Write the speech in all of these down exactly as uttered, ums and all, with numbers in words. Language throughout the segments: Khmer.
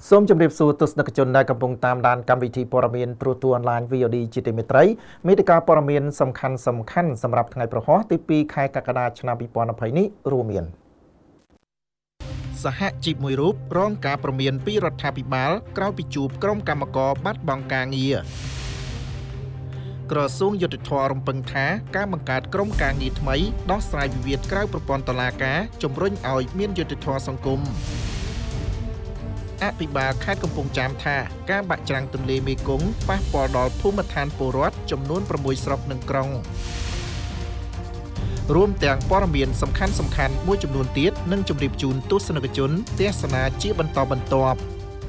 សូមជម្រាបសួរទស្សនិកជនដែលកំពុងតាមដានកម្មវិធីព័ត៌មានព្រោះទូអនឡាញ វី អូ ឌី ជាទីមេត្រីមេតិការព័ត៌មានសំខាន់សំខាន់សម្រាប់ថ្ងៃប្រហោះទីពីរខែកក្កដាឆ្នាំពីរពាន់ยี่สิบនេះរួមមានសហជីពមួយរូបរងការព្រមានពីរដ្ឋាភិបាលក្រោយពីជួបក្រុមកម្មករបាត់បង់ការងារក្រសួងយុតិធធម៌រំពឹងថាការបង្កើតក្រុមការងារថ្មីដោះស្រាយវិវាទក្រៅប្រព័ន្ធតុលាការជំរុញឲ្យមានយុតិធធម៌សង្គមអភិបាលខេត្តកំពង់ចាមថាការបាក់ច្រាំងទន្លេមេគង្គប៉ះពាល់ដល់ភូមិឋានពលរដ្ឋចំនួនប្រាំមួយស្រុកនិងក្រុងរួមទាំងព័ត៌មានសំខាន់សំខាន់មួយចំនួនទៀតនិងជម្រាបជូនទស្សនិកជនទស្សនាជាបន្តបន្ទាប់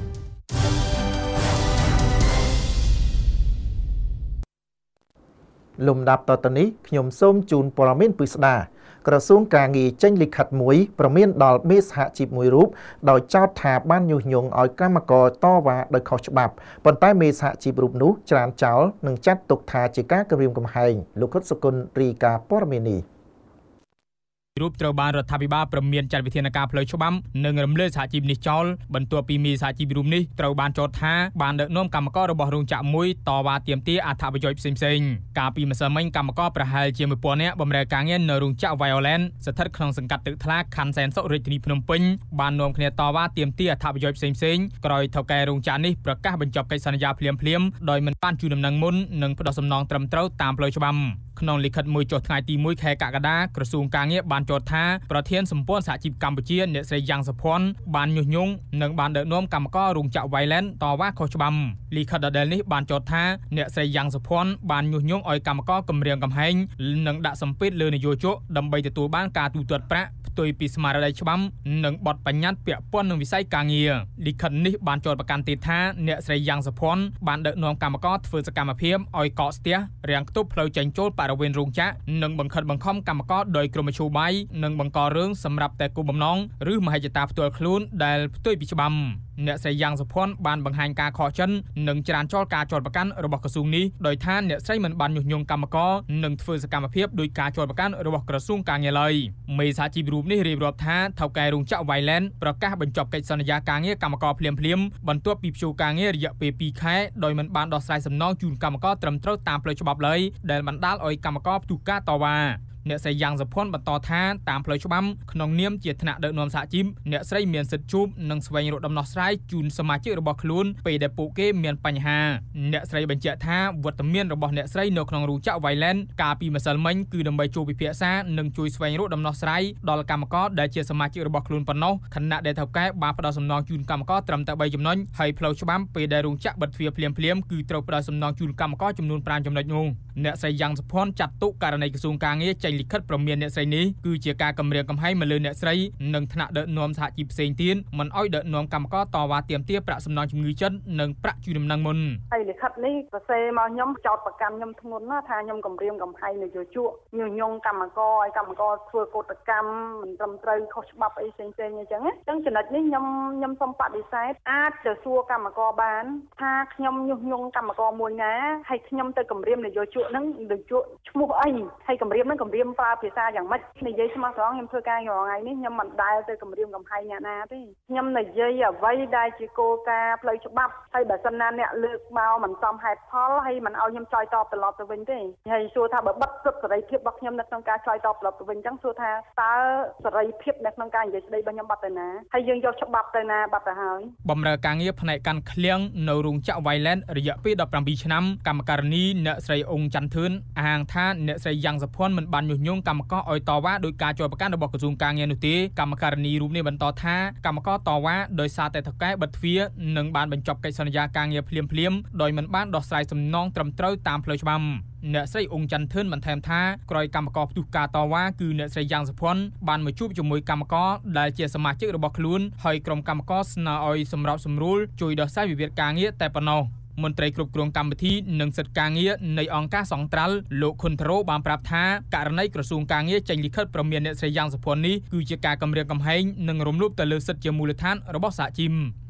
លំដាប់តទៅនេះខ្ញុំសូមជូនព័ត៌មានពិស្ដាក្រសួងការងារចេញលិខិតមួយប្រមានដល់មេសហជីពមួយរូបដោយចោទថាបានញុះញង់ឲ្យកម្មករតវ៉ាដោយខុសច្បាប់ប៉ុន្តែមេសហជីពរូបនោះច្រានចោលនិងចាត់ទុកថាជាការគំរាមកំហែងលោកខុតសុគន្ធរីកាព័ត៌មាននេះរូបត្រូវបានរដ្ឋាភិបាលព្រមានចាត់វិធានការផ្លូវច្បាប់និងរំលើសហជីពនេះចោលបន្ទាប់ពីមេសហជីពរូបនេះត្រូវបានចោទថាបានដឹកនាំកម្មកររបស់រោងចក្រមួយតវ៉ាទាមទារអត្ថប្រយោជន៍ផ្សេងៗកាលពីម្សិលមិញកម្មករប្រហែលជាមួយពាន់នាក់បម្រើការងារនៅរោងចក្រ Violent ស្ថិតក្នុងសង្កាត់ទឹកថ្លាខណ្ឌសែនសុខរាជធានីភ្នំពេញបាននាំគ្នាតវ៉ាទាមទារអត្ថប្រយោជន៍ផ្សេងៗក្រោយថៅកែរោងចក្រនេះប្រកាសបញ្ចប់កិច្ចសន្យាភ្លាមៗដោយមិនបានជូនដំណឹងមុននិងផ្ដោតសំណងត្រឹមត្រូវតាមផ្លូវច្បាប់ក្នុងលិខិតមួយចុះថ្ងៃទីមួយខែកក្កដាក្រសួងការងារបានចោទថាប្រធានសម្ព័ន្ធសហជីពកម្ពុជាអ្នកស្រីយ៉ាងសុភ័ណ្ឌបានញុះញង់និងបានដឹកនាំកម្មកររោងចក្រ Violent តវ៉ាខុសច្បាប់លិខិតដដែលនេះបានចោទថាអ្នកស្រីយ៉ាងសុភ័ណ្ឌបានញុះញង់ឲ្យកម្មករគំរាមកំហែងនិងដាក់សម្ពាធលើនយោជកដើម្បីទទួលបានការទូទាត់ប្រាក់ផ្ទុយពីស្មារតីច្បាប់និងបទបញ្ញត្តិពាក់ព័ន្ធនឹងវិស័យការងារលិខិតនេះបានចោទប្រកាន់ទៀតថាអ្នកស្រីយ៉ាងសុភ័ណ្ឌបានដឹកនាំកម្មករធ្វើសកម្មភាពឲ្យកកស្ទះរាំងខ្ទប់ផ្លូវចេញចូលបរិវេណរោងចក្រនិងបង្ខិតបង្ខំកម្មករដោយក្រុមមជ្ឈបាយនិងបង្ករឿងសម្រាប់តែគោលបំណងឬមហិច្ឆតាផ្ទាល់ខ្លួនដែលផ្ទុយពីច្បាប់អ្នកស្រីយ៉ាងសុភ័ណ្ឌបានបង្ហាញការខកចិត្តនិងច្រានចោលការចោទប្រកាន់របស់ក្រសួងនេះដោយថាអ្នកស្រីមិនបានញុះញង់កម្មករនិងធ្វើសកម្មភាពដោយការចោទប្រកាន់របស់ក្រសួងការងារឡើយមេសហជីពរូបនេះរៀបរាប់ថាថៅកែរោងចក្រ Violent ប្រកាសបញ្ចប់កិច្ចសន្យាការងារកម្មករភ្លាមៗបន្ទាប់ពីព្យួរការងាររយៈពេលពីរខែដោយមិនបានដោះស្រាយសំណងជូនកម្មករត្រឹមត្រូវតាមផ្លូវច្បាប់ឡើយដែលបណ្ដាលឲ្យកម្មករផ្ទុះការតវ៉ាអ្នកស្រីយ៉ាងសុភ័ណ្ឌបន្តថាតាមផ្លូវច្បាប់ក្នុងនាមជាថ្នាក់ដឹកនាំសហជីពអ្នកស្រីមានសិទ្ធិជួបនិងស្វែងរកដំណោះស្រាយជូនសមាជិករបស់ខ្លួនពេលដែលពួកគេមានបញ្ហាអ្នកស្រីបញ្ជាក់ថាវត្តមានរបស់អ្នកស្រីនៅក្នុងរោងចក្រ Violent កាលពីម្សិលមិញគឺដើម្បីជួបពិភាក្សានិងជួយស្វែងរកដំណោះស្រាយដល់កម្មករដែលជាសមាជិករបស់ខ្លួនប៉ុណ្ណោះខណៈដែលថៅកែបានផ្ដល់សំណងជូនកម្មករត្រឹមតែបីចំណុចហើយផ្លូវច្បាប់ពេលដែលរោងចក្របិទទ្វារភ្លាមៗគឺត្រូវផ្ដល់សំណងជូនកម្មករចំនួនប្រាំចំណុចនោះអ្នកស្រីយ៉ាងសុភ័ណ្ឌចាត់ទុកករណីក្រសួងការងារចេញលិខិតព្រមានអ្នកស្រីនេះគឺជាការគំរាមកំហែងមកលើអ្នកស្រីនិងថ្នាក់ដឹកនាំសហជីពផ្សេងទៀតមិនអោយដឹកនាំកម្មករតវ៉ាទាមទារប្រាក់សំណងជំងឺចិត្តនិងប្រាក់ជូនដំណឹងមុនហើយលិខិតនេះសរសេរមកខ្ញុំចោទប្រកាន់ខ្ញុំធ្ងន់ណាស់ថាខ្ញុំគំរាមកំហែងនយោជកញុះញង់កម្មករឲ្យកម្មករធ្វើកោតកម្មមិនត្រឹមត្រូវខុសច្បាប់អីផ្សេងៗអញ្ចឹងអញ្ចឹងចំណុចនេះខ្ញុំខ្ញុំសូមបដិសេធអាចទៅសួរកម្មករបានថាខ្ញុំញុះញង់កម្មករមួយណាហើយខ្ញុំទៅគំរាមនយោជកហ្នឹងនយោជកឈ្មោះអីហើយគំរាមហ្នឹងគំរាមប្រើភាសាយ៉ាងម៉េចនិយាយស្មោះត្រង់ខ្ញុំធ្វើការរាល់ថ្ងៃនេះខ្ញុំមិនដែលទៅគម្រាមកំហែងអ្នកណាទេខ្ញុំនិយាយអ្វីដែលជាគោលការណ៍ផ្លូវច្បាប់ហើយបើសិនណាអ្នកលើកមកមិនសមហេតុផលហើយមិនឲ្យខ្ញុំឆ្លើយតបត្រឡប់ទៅវិញទេហើយសួរថាបើបិទសិទ្ធិសេរីភាពរបស់ខ្ញុំនៅក្នុងការឆ្លើយតបត្រឡប់ទៅវិញអញ្ចឹងសួរថាតើសេរីភាពនៅក្នុងការនិយាយស្ដីរបស់ខ្ញុំបាត់ទៅណាហើយយើងយកច្បាប់ទៅណាបាត់ទៅហើយបម្រើការងារផ្នែកកាន់ឃ្លាំងនៅរោងចក្រ Violent រយៈពេលដប់ប្រាំពីរឆ្នាំកម្មការិនីអ្នកស្រីអ៊ុងច័ន្ទធឿនអះអាងថាអ្នកស្រីយ៉ាងសុភ័ណ្ឌមិនបានញុះញង់កម្មករឲ្យតវ៉ាដោយការចោទប្រកាន់របស់ក្រសួងការងារនោះទេកម្មការិនីរូបនេះបន្តថាកម្មករតវ៉ាដោយសារតែថៅកែបិទទ្វារនិងបានបញ្ចប់កិច្ចសន្យាការងារភ្លាមៗដោយមិនបានដោះស្រាយសំណងត្រឹមត្រូវតាមផ្លូវច្បាប់អ្នកស្រីអ៊ុងច័ន្ទធឿនបន្ថែមថាក្រោយកម្មករផ្ទុះការតវ៉ាគឺអ្នកស្រីយ៉ាងសុភ័ណ្ឌបានមកជួបជាមួយកម្មករដែលជាសមាជិករបស់ខ្លួនហើយក្រុមកម្មករស្នើឲ្យសម្របសម្រួលជួយដោះស្រាយវិវាទការងារតែប៉ុណ្ណោះមន្ត្រីគ្រប់គ្រងកម្មវិធីនិងសិទ្ធិការងារនៃអង្គការសង្ត្រាល់លោកខុនថារ៉ូបានប្រាប់ថាករណីក្រសួងការងារចេញលិខិតព្រមានអ្នកស្រីយ៉ាងសុភ័ណ្ឌនេះគឺជាការគំរាមកំហែងនិងរំលោភទៅលើសិទ្ធិជាមូលដ្ឋានរបស់សហជីព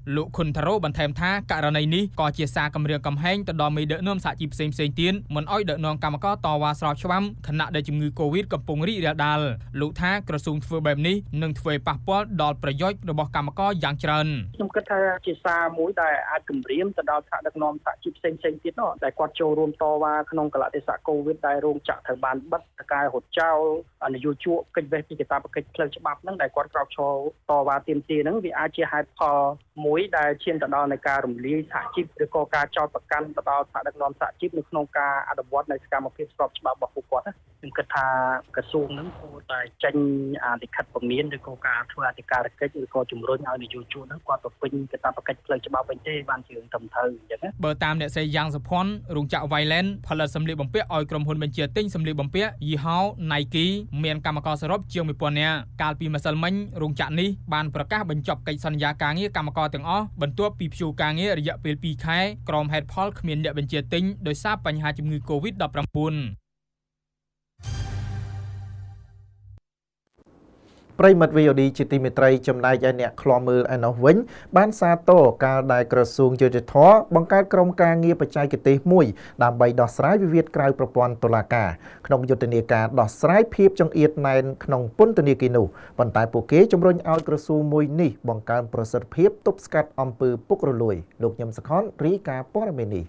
លោកខុនថារ៉ូបន្ថែមថាករណីនេះក៏ជាសារគម្រាមកំហែងទៅដល់មេដឹកនាំសហជីពផ្សេងៗទៀតមិនអោយដឹកនាំកម្មករតវ៉ាស្របច្បាប់ខណៈដែលជំងឺ Covid កំពុងរីករាលដាលលោកថាក្រសួងធ្វើបែបនេះនឹងធ្វើឲ្យប៉ះពាល់ដល់ប្រយោជន៍របស់កម្មករយ៉ាងច្រើនខ្ញុំគិតថាជាសារមួយដែលអាចគម្រាមទៅដល់ថ្នាក់ដឹកនាំសហជីពផ្សេងៗទៀតនោះដែលគាត់ចូលរួមតវ៉ាក្នុងកលៈទេសៈ Covid ដែលរោងចក្រត្រូវបានបិទតកែរត់ចោលនយោជកកិច្ចវេះពីកាតព្វកិច្ចផ្លូវច្បាប់ហ្នឹងដែលគាត់ក្រោកឈរតវ៉ាទាមទារហ្នឹងវាអាចជាហេតុផលមួយដែលឈានទៅដល់នៃការរំលាយសហជីពឬក៏ការចោទប្រកាន់ទៅដល់ថ្នាក់ដឹកនាំសហជីពនៅក្នុងការអនុវត្តនៅសកម្មភាពស្របច្បាប់របស់ពួកគាត់ខ្ញុំគិតថាក្រសួងហ្នឹងគួរតែចេញលិខិតពមៀនឬក៏ការធ្វើអធិការកិច្ចឬក៏ជំរុញឲ្យនយោជកហ្នឹងគាត់ទៅពេញកាតព្វកិច្ចផ្លូវច្បាប់វិញទេបានជារឿងត្រឹមត្រូវអញ្ចឹងណាបើតាមអ្នកស្រីយ៉ាងសុភ័ណ្ឌរោងចក្រ Vailand ផលិតសម្លៀកបំពាក់ឲ្យក្រុមហ៊ុនបញ្ជាទិញសម្លៀកបំពាក់យីហោ Nike មានកម្មករសរុបជាង một nghìn នាក់កាលពីម្សិលមិញរោងចក្រនេះបានប្រកាសបញ្ចប់កិច្ចសន្យាការងារកម្មករទាំងអស់បន្ទាប់ពីព្យួរការងាររយៈពេលពីរខែក្រោមហេតុផលគ្មានអ្នកបញ្ជាទិញដោយសារបញ្ហាជំងឺ Covid ដប់ប្រាំបួនប្រិមិត្ត វី អូ ឌី ជាទីមេត្រីចំណែកឯអ្នកឃ្លាំមើលឯនោះវិញបានសាទរការដែលក្រសួងយុតិធម៌បង្កើតក្រុមការងារបច្ចេកទេសមួយដើម្បីដោះស្រាយវិវាទក្រៅប្រព័ន្ធតុលាការក្នុងយុទ្ធនាការដោះស្រាយភាពចង្អៀតណែនក្នុងពន្ធនាគារនោះប៉ុន្តែពួកគេជំរុញឲ្យក្រសួងមួយនេះបង្កើនប្រសិទ្ធភាពទប់ស្កាត់អំពើពុករលួយលោកញឹមសខនរីកាព័ត៌មាននេះ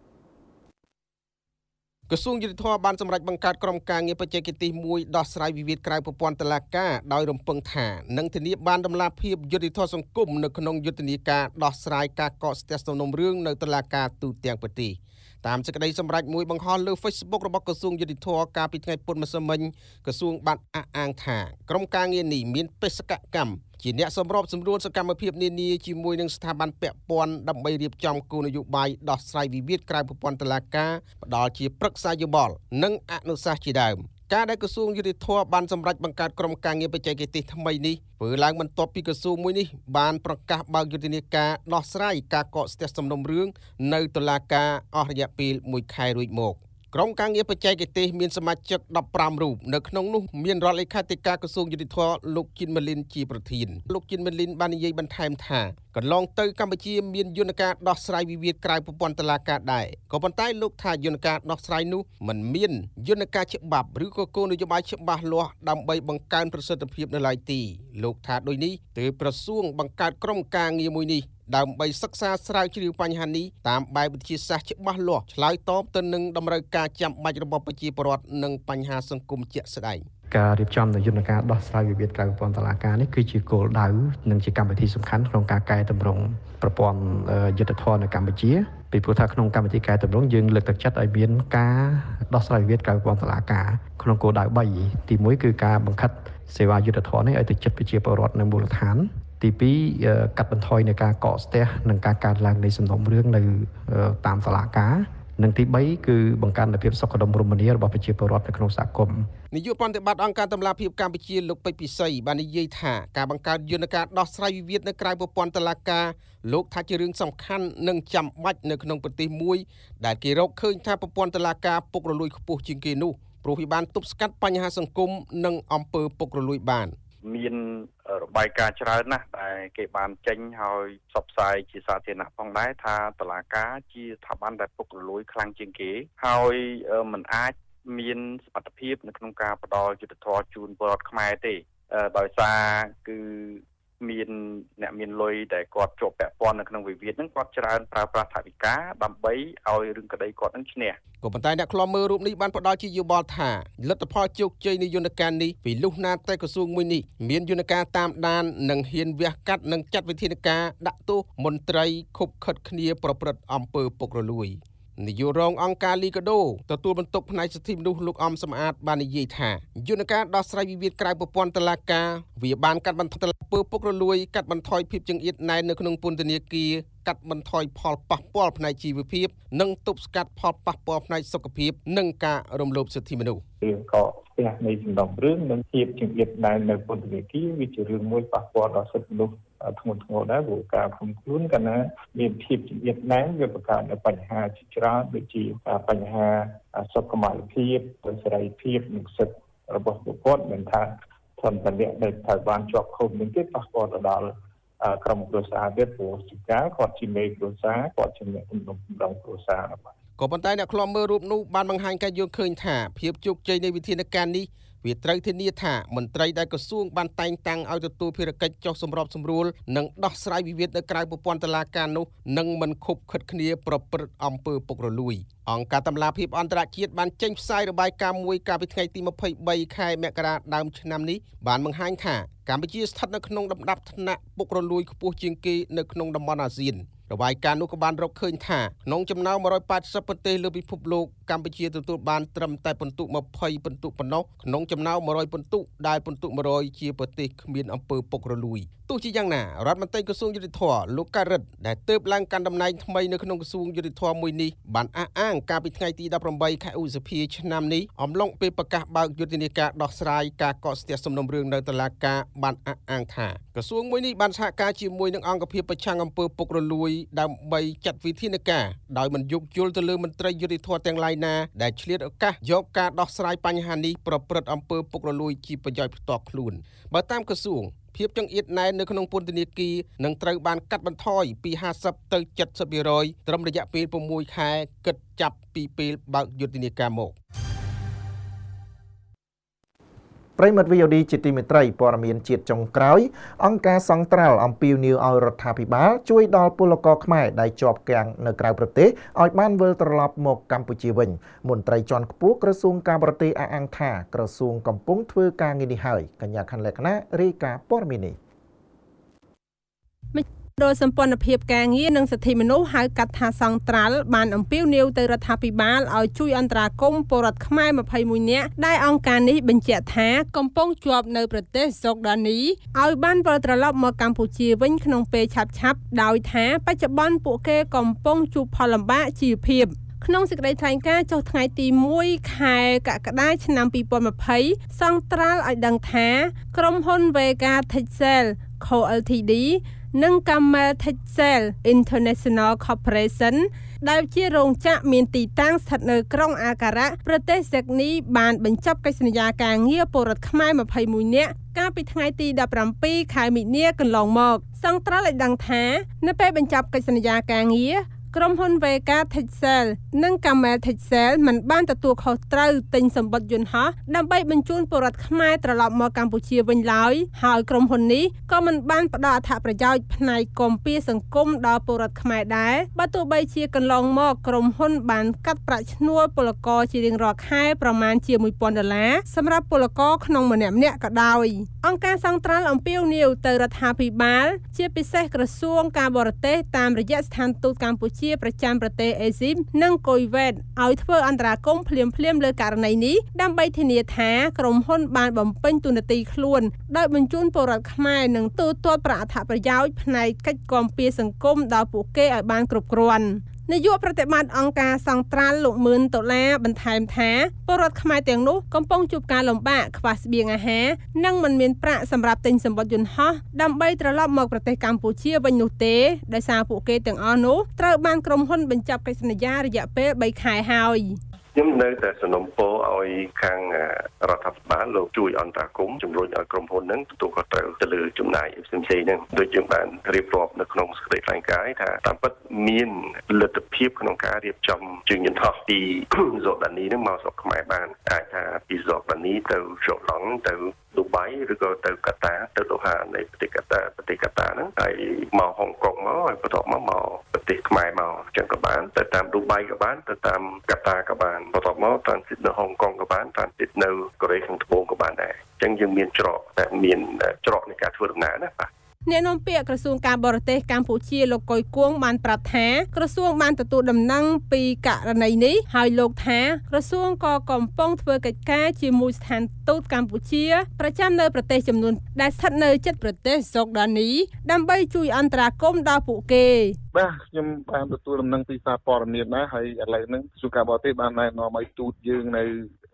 ក្រសួងយុតិធម៌បានសម្រេចបង្កើតក្រុមការងារបច្ចេកទេសមួយដោះស្រាយវិវាទក្រៅប្រព័ន្ធតុលាការដោយរំពឹងថានឹងធានាបានដំណាភាពយុតិធម៌សង្គមនៅក្នុងយុទ្ធនាការដោះស្រាយការកកស្ទះសំណុំរឿងនៅតុលាការទូទាំងប្រទេសតាមសេចក្តីសម្រេចមួយបង្ហោះលើ Facebook របស់ក្រសួងយុតិធម៌កាលពីថ្ងៃពុធម្សិលមិញក្រសួងបានអះអាងថាក្រុមការងារនេះមានបេសកកម្មជាអ្នកសម្របសម្រួលសកម្មភាពនានាជាមួយនឹងស្ថាប័នពាក់ព័ន្ធដើម្បីរៀបចំគោលនយោបាយដោះស្រាយវិវាទក្រៅប្រព័ន្ធតុលាការផ្ដល់ជាប្រឹក្សាយោបល់និងអនុសាសន៍ជាដើមការដែលក្រសួងយុតិធម៌បានសម្រេចបង្កើតក្រុមការងារបច្ចេកទេសថ្មីនេះធ្វើឡើងបន្ទាប់ពីក្រសួងមួយនេះបានប្រកាសបើកយុទ្ធនាការដោះស្រាយការកកស្ទះសំណុំរឿងនៅតុលាការអស់រយៈពេលមួយខែរួចមកក្រុមការងារបច្ចេកទេសមានសមាជិកដប់ប្រាំរូបនៅក្នុងនោះមានរដ្ឋលេខាធិការក្រសួងយុតិធម៌លោកជីនម៉ាលីនជាប្រធានលោកជីនម៉ាលីនបាននិយាយបន្ថែមថាកន្លងទៅកម្ពុជាមានយន្តការដោះស្រាយវិវាទក្រៅប្រព័ន្ធតុលាការដែរក៏ប៉ុន្តែលោកថាយន្តការដោះស្រាយនោះមិនមានយន្តការច្បាប់ឬក៏គោលនយោបាយច្បាស់លាស់ដើម្បីបង្កើនប្រសិទ្ធភាពនៅឡើយទេលោកថាដូចនេះទើបក្រសួងបង្កើតក្រុមការងារមួយនេះដើម្បីសិក្សាស្រាវជ្រាវបញ្ហានេះតាមបែបវិទ្យាសាស្ត្រច្បាស់លាស់ឆ្លើយតបទៅនឹងតម្រូវការចាំបាច់របស់ប្រជាពលរដ្ឋនិងបញ្ហាសង្គមជាក់ស្ដែងការរៀបចំនៃយន្តការដោះស្រាយវិវាទក្រៅប្រព័ន្ធតុលាការនេះគឺជាគោលដៅនិងជាកម្មវិធីសំខាន់ក្នុងការកែតម្រង់ប្រព័ន្ធយុត្តិធម៌នៅកម្ពុជាពីព្រោះថាក្នុងកម្មវិធីកែតម្រង់យើងលើកទឹកចិត្តឲ្យមានការដោះស្រាយវិវាទក្រៅប្រព័ន្ធតុលាការក្នុងគោលដៅបីទីមួយគឺការបង្ខិតសេវាយុត្តិធម៌នេះឲ្យទៅជិតប្រជាពលរដ្ឋនៅមូលដ្ឋានទីពីរកាត់បន្ថយនៃការកកស្ទះនិងការកើនឡើងនៃសំណុំរឿងនៅតាមតុលាការនិងទីបីគឺបង្កើនភាពសុខដុមរមនារបស់ប្រជាពលរដ្ឋនៅក្នុងសហគមន៍នាយកប្រតិបត្តិអង្គការតម្លាភាពកម្ពុជាលោកពេជ្រពិសីបាននិយាយថាការបង្កើតយន្តការដោះស្រាយវិវាទនៅក្រៅប្រព័ន្ធតុលាការលោកថាជារឿងសំខាន់និងចាំបាច់នៅក្នុងប្រទេសមួយដែលគេរកឃើញថាប្រព័ន្ធតុលាការពុករលួយខ្ពស់ជាងគេនោះព្រោះវាបានទប់ស្កាត់បញ្ហាសង្គមនិងអំពើពុករលួយបានមានរបាយការណ៍ច្រើនណាស់ដែលគេបានចេញហើយផ្សព្វផ្សាយជាសាធារណៈផងដែរថាតុលាការជាស្ថាប័នដែលពុករលួយខ្លាំងជាងគេហើយมันអាចមានសមត្ថភាពនៅក្នុងការផ្ដល់យុត្តិធម៌ជូនពលរដ្ឋខ្មែរទេដោយសារគឺមានអ្នកមានលុយដែលគាត់ជាប់ពាក់ព័ន្ធនៅក្នុងវិវាទហ្នឹងគាត់ច្រើនប្រើប្រាស់ថវិកាដើម្បីឲ្យរឿងក្តីគាត់នឹងឈ្នះក៏ប៉ុន្តែអ្នកខ្លំមើលរូបនេះបានផ្ដល់ជាយោបល់ថាលទ្ធផលជោគជ័យនៃយន្តការនេះពីលុះណាតែក្រសួងមួយនេះមានយន្តការតាមដាននិងហ៊ានវះកាត់និងចាត់វិធានការដាក់ទោសមន្ត្រីខុបខិតគ្នាប្រព្រឹត្តអំពើពុករលួយនាយករងអង្គការលីកាដូទទួលបន្ទុកផ្នែកសិទ្ធិមនុស្សលោកអំសំអាតបាននិយាយថាយន្តការដោះស្រាយវិវាទក្រៅប្រព័ន្ធតុលាការវាបានកាត់បន្ថយអំពើពុករលួយកាត់បន្ថយភាពចង្អៀតណែននៅក្នុងពន្ធនាគារកាត់បន្ថយផលប៉ះពាល់ផ្នែកជីវភាពនិងទប់ស្កាត់ផលប៉ះពាល់ផ្នែកសុខភាពនិងការរំលោភសិទ្ធិមនុស្សរឿងក៏ស្ទះនៃសំណុំរឿងនិងភាពចង្អៀតណែននៅពន្ធនាគារវាជារឿងមួយប៉ះពាល់ដល់សិទ្ធិមនុស្សធ្ងន់ធ្ងរដែរព្រោះការឃុំខ្លួនកាលណាមានភាពចង្អៀតណែនវាបង្កើតនូវបញ្ហាជាច្រើនដូចជាបញ្ហាសុខុមាលភាពសេរីភាពនិងសិទ្ធិរបស់ពលរដ្ឋមិនថាធនធានដែលត្រូវបានជាប់ឃុំនឹងទេប៉ះពាល់ទៅដល់ក្រុមគ្រួសារទៀតព្រោះជាការគាត់ជាមេគ្រួសារគាត់ជាអ្នកជំនុំជម្រងគ្រួសារបាទក៏ប៉ុន្តែអ្នកខ្លំមើលរូបនោះបានបង្ហាញការយល់ឃើញថាភាពជោគជ័យនៃវិធានការនេះវាត្រូវធានាថាមន្ត្រីដែលក្រសួងបានតែងតាំងឲ្យទទួលភារកិច្ចចុះសម្របសម្រួលនិងដោះស្រាយវិវាទនៅក្រៅប្រព័ន្ធតុលាការនោះនឹងមិនខុបខិតគ្នាប្រព្រឹត្តអំពើពុករលួយអង្គការតម្លាភាពអន្តរជាតិបានចេញផ្សាយរបាយការណ៍មួយកាលពីថ្ងៃទីម្ភៃបីខែមករាដើមឆ្នាំនេះបានបង្ហាញថាកម្ពុជាស្ថិតនៅក្នុងលំដាប់ថ្នាក់ពុករលួយខ្ពស់ជាងគេនៅក្នុងតំបន់អាស៊ានរបាយការណ៍នោះក៏បានរកឃើញថាក្នុងចំណោមmột trăm tám mươiប្រទេសលើពិភពលោកកម្ពុជាទទួលបានត្រឹមតែពិន្ទុยี่สิบពិន្ទុប៉ុណ្ណោះក្នុងចំណោមmột trămពិន្ទុដែលពិន្ទុmột trămជាប្រទេសគ្មានអំពើពុករលួយទោះជាយ៉ាងណារដ្ឋមន្ត្រីក្រសួងយុតិធម៌លោកការិតដែលទើបឡើងកាន់តំណែងថ្មីនៅក្នុងក្រសួងយុតិធម៌មួយនេះបានអះអាងកាលពីថ្ងៃទីដប់ប្រាំបីខែឧសភាឆ្នាំនេះអំឡុងពេលប្រកាសបើកយុទ្ធនាការដោះស្រាយការកកស្ទះសំណុំរឿងនៅតុលាការបានអះអាងថាក្រសួងមួយនេះបានសហការជាមួយនឹងអង្គភាពប្រឆាំងអំពើពុករលួយដើម្បីចាត់វិធានការដោយមិនយោគយល់ទៅលើមន្ត្រីយុតិធម៌ទាំងឡាយណាដែលឆ្លៀតឱកាសយកការដោះស្រាយបញ្ហានេះប្រព្រឹត្តអំពើពុករលួយជាប្រយោជន៍ផ្ទាល់ខ្លួនបើតាមក្រសួងភាពចង្អៀតណែននៅក្នុងពន្ធនាគារនឹងត្រូវបានកាត់បន្ថយពីห้าสิบទៅเจ็ดสิบ%ត្រឹមរយៈពេលหกខែគិតចាប់ពីពេលបើកយុទ្ធនាការមកប្រិមត្ត វី អូ ឌី ជាទីមេត្រីព័ត៌មានជាតិចុងក្រោយអង្គការសង្ត្រាល់អំពាវនាវឲ្យរដ្ឋាភិបាលជួយដល់ពលករខ្មែរដែលជាប់គាំងនៅក្រៅប្រទេសឲ្យបានវិលត្រឡប់មកកម្ពុជាវិញមន្ត្រីជាន់ខ្ពស់ក្រសួងការបរទេសអះអាងថាក្រសួងកំពុងធ្វើការងារនេះហើយកញ្ញាខាន់លក្ខណៈរាយការណ៍ព័ត៌មាននេះโดยសម្ព័ន្ធភាពការងារនិងសិទ្ធិមនុស្សហៅកាត់ថាសង្ត្រាល់បានអំពាវនាវទៅរដ្ឋាភិបាលឲ្យជួយអន្តរាគមន៍ពលរដ្ឋខ្មែរยี่สิบเอ็ดនាក់ដែលអង្គការនេះបញ្ជាក់ថាកំពុងជាប់នៅប្រទេសសូដានីឲ្យបានវិលត្រឡប់មកកម្ពុជាវិញក្នុងពេលឆាប់ៗដោយថាបច្ចុប្បន្នពួកគេកំពុងជួបផលលំបាកជីវភាពក្នុងសេចក្តីថ្លែងការណ៍ចុះថ្ងៃទីមួយខែកក្កដាឆ្នាំยี่สิบยี่สิบសង្ត្រាល់ឲ្យដឹងថាក្រុមហ៊ុន Vega Texel Co Ltdនិង Camel Texel International Corporation ដែលជារោងចក្រមានទីតាំងស្ថិតនៅក្រុងអាការ៉ាប្រទេសសេកនីបានបញ្ចប់កិច្ចសន្យាការងារពលរដ្ឋខ្មែរยี่สิบเอ็ดនាក់កាលពីថ្ងៃទីដប់ប្រាំពីរខែមីនាកន្លងមកសង្ត្រាល់ឲ្យដឹងថានៅពេលបញ្ចប់កិច្ចសន្យាការងារក្រុមហ៊ុន Vega Texel និង Camel Texel មិនបានទទួលខុសត្រូវទិញសម្បត្តិយន្តហោះដើម្បីបញ្ជូនពលរដ្ឋខ្មែរត្រឡប់មកកម្ពុជាវិញឡើយហើយក្រុមហ៊ុននេះក៏មិនបានផ្ដល់អត្ថប្រយោជន៍ផ្នែកគាំពារសង្គមដល់ពលរដ្ឋខ្មែរដែរបើទោះបីជាកន្លងមកក្រុមហ៊ុនបានកាត់ប្រាក់ឈ្នួលពលករជារៀងរាល់ខែប្រមាណជាមួយពាន់ដុល្លារសម្រាប់ពលករក្នុងម្នាក់ម្នាក់ក៏ដោយអង្គការសង្ត្រាល់អំពាវនាវទៅរដ្ឋាភិបាលជាពិសេសក្រសួងការបរទេសតាមរយៈស្ថានទូតកម្ពុជាប្រចាំប្រទេសអេស៊ីបនិងកុយវ៉េតឲ្យធ្វើអន្តរាគមន៍ភ្លាមៗលើករណីនេះដើម្បីធានាថាក្រុមហ៊ុនបានបំពេញតួនាទីខ្លួនដោយបញ្ជូនពលរដ្ឋខ្មែរនិងទូទាត់ប្រាក់អត្ថប្រយោជន៍ផ្នែកកិច្ចគាំពារសង្គមដល់ពួកគេឲ្យបានគ្រប់គ្រាន់នាយកប្រតិបត្តិអង្គការសង្ត្រាល់លោកមឿនដុល្លារបន្ថែមថាពលរដ្ឋខ្មែរទាំងនោះកំពុងជួបការលំបាកខ្វះស្បៀងអាហារនិងមិនមានប្រាក់សម្រាប់ទិញសម្បត្តិយន្តហោះដើម្បីត្រឡប់មកប្រទេសកម្ពុជាវិញនោះទេដោយសារពួកគេទាំងអស់នោះត្រូវបានក្រុមហ៊ុនបញ្ចប់កិច្ចសន្យារយៈពេលបីខែហើយខ្ញុំនៅតែសនំពោឲ្យខាងរដ្ឋាភិបាលលោកជួយអន្តរាគមន៍ជំរុញឲ្យក្រុមហ៊ុនហ្នឹងទទួលខុសត្រូវទៅលើចំណាយផ្សេងៗហ្នឹងដូចយើងបានរៀបរាប់នៅក្នុងសេចក្តីថ្លែងការណ៍ថាតាមពិតមានលទ្ធភាពក្នុងការរៀបចំជើងយន្តហោះពីសូដានីហ្នឹងមកស្រុកខ្មែរបានអាចថាពីសូដានីទៅជូឡង់ទៅឌូបៃឬក៏ទៅកាតាទៅដូហានៃប្រទេសកាតាប្រទេសកាតាហ្នឹងហើយមកហុងកុងមកហើយបន្តមកមកប្រទេសខ្មែរមកចឹងក៏បានទៅតាមឌូបៃក៏បានទៅតាមកាតាក៏បានបន្តមកតាមទីនៅហុងកុងក៏បានតាមទីនៅកូរ៉េខាងត្បូងក៏បានដែរអញ្ចឹងយើងមានច្រកតែមានច្រកនៃការធ្វើដំណើរណាបាទអ្នកនាំពាក្យក្រសួងការបរទេសកម្ពុជាលោកកុយគួងបានប្រាប់ថាក្រសួងបានទទួលដំណឹងពីករណីនេះហើយលោកថាក្រសួងក៏កំពុងធ្វើកិច្ចការជាមួយស្ថានទូតកម្ពុជាប្រចាំនៅប្រទេសចំនួនដែលស្ថិតនៅជិតប្រទេសសូដានីដើម្បីជួយអន្តរាគមន៍ដល់ពួកគេបាទខ្ញុំបានទទួលដំណឹងពីសារព័ត៌មានដែរហើយឥឡូវហ្នឹងក្រសួងការបរទេសបានណែនាំឲ្យទូតយើងនៅ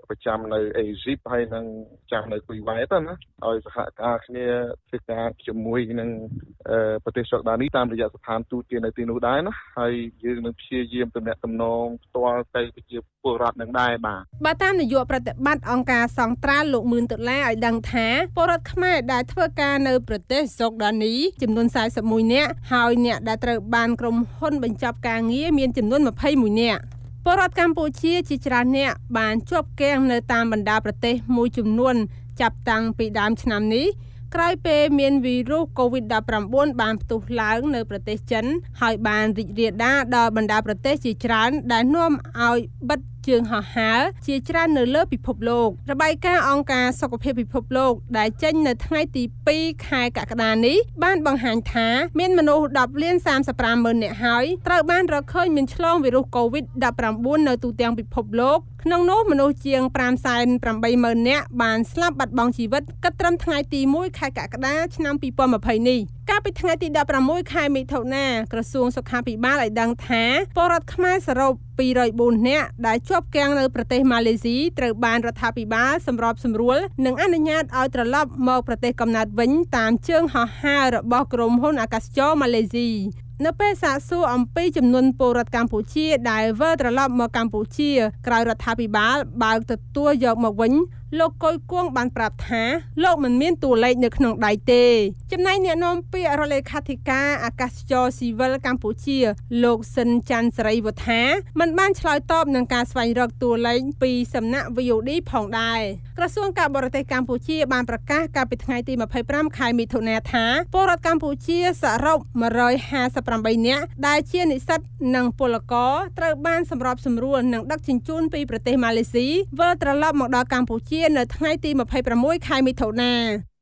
ប្រចាំនៅអេស៊ីបហើយនឹងចាំនៅគុយវ៉ែតណាឲ្យសហការគ្នាធ្វើការជាមួយនឹងប្រទេសសូដានីតាមរយៈស្ថានទូតនៅទីនោះដែរណាហើយយើងនឹងព្យាយាមទំនាក់ទំនងផ្ទាល់ទៅប្រជាពលរដ្ឋនឹងដែរបាទបាទតាមនាយកប្រតិបត្តិអង្គការសង្ត្រាល់លោកមឿនដុល្លារឲ្យដឹងថាពលរដ្ឋខ្មែរដែលធ្វើការនៅប្រទេសសូដានីចំនួនสี่สิบเอ็ดនាក់ហើយអ្នកដែលត្រូវបានក្រុមហ៊ុនបញ្ចប់ការងារមានចំនួនยี่สิบเอ็ดនាក់ពលរដ្ឋកម្ពុជាជាច្រើនអ្នកបានជាប់គាំងនៅតាមបណ្ដាប្រទេសមួយចំនួនចាប់តាំងពីដើមឆ្នាំនេះក្រោយពេលមានវីរុស កូវីដ ដប់ប្រាំបួន បានផ្ទុះឡើងនៅប្រទេសចិនហើយបានរីករាលដាលដល់បណ្ដាប្រទេសជាច្រើនដែលនាំឲ្យបិទជើងហោះហើរជាច្រើននៅលើពិភពលោករបាយការណ៍អង្គការសុខភាពពិភពលោកដែលចេញនៅថ្ងៃទីពីរខែកក្កដានេះបានបង្ហាញថាមានមនុស្សដប់លានសាមសិបប្រាំម៉ឺននាក់ហើយត្រូវបានរកឃើញមានឆ្លងវីរុស កូវីដ ដប់ប្រាំបួន នៅទូទាំងពិភពលោកក្នុងនោះមនុស្សជាងប្រាំសែនប្រាំបីម៉ឺននាក់បានស្លាប់បាត់បង់ជីវិតគិតត្រឹមថ្ងៃទីមួយខែកក្កដាឆ្នាំពីរពាន់ยี่สิบនេះកាលពីថ្ងៃទីដប់ប្រាំមួយខែមិថុនាក្រសួងសុខាភិបាលឲ្យដឹងថាពលរដ្ឋខ្មែរសរុបពីររយបួននាក់ដែលជាប់គាំងនៅប្រទេសម៉ាឡេស៊ីត្រូវបានរដ្ឋាភិបាលសម្របសម្រួលនិងអនុញ្ញាតឲ្យត្រឡប់មកប្រទេសកំណើតវិញតាមជើងហោះហើររបស់ក្រុមហ៊ុនអាកាសចរម៉ាឡេស៊ីនៅពេលសាកសួរអំពីចំនួនពលរដ្ឋកម្ពុជាដែលវិលត្រឡប់មកកម្ពុជាក្រោយរដ្ឋាភិបាលបើកទទួលយកមកវិញលោកកុយគួងបានប្រាប់ថាលោកមិនមានតួលេខនៅក្នុងដៃទេចំណែកអ្នកនាំពាក្យរដ្ឋលេខាធិការអាកាសចរស៊ីវិលកម្ពុជាលោកសិនច័ន្ទសេរីវុធាមិនបានឆ្លើយតបនឹងការស្វែងរកតួលេខពីសំណាក់ វី អូ ឌី ផងដែរក្រសួងការបរទេសកម្ពុជាបានប្រកាសកាលពីថ្ងៃទីยี่สิบห้าខែមិថុនាថាពលរដ្ឋកម្ពុជាសរុបmột trămห้าสิบแปดនាក់ដែលជានិស្សិតនិងពលករត្រូវបានសម្របសម្រួលនិងដឹកជញ្ជូនពីប្រទេសម៉ាឡេស៊ីវិលត្រឡប់មកដល់កម្ពុជានៅថ្ងៃទីยี่สิบหกខែមិថុនា